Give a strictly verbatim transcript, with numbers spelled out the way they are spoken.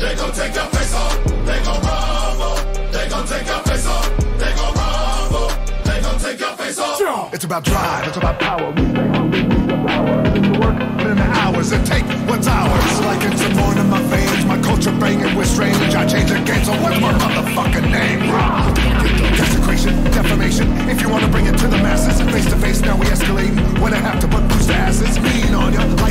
They gon' take your face off. They gon' rumble. They gon' take your face off. They gon' rumble. They gon' take your face off. It's about drive. It's about power. We stay hungry. We the power. Put in the work. Put in the hours. And take what's ours. Like it's a born in my veins. My culture banging with strange. I change the game. So what's my motherfucking name? Desecration, defamation. If you wanna bring it to the masses, face to face, now we escalating. When I have to put boost asses, lean on ya.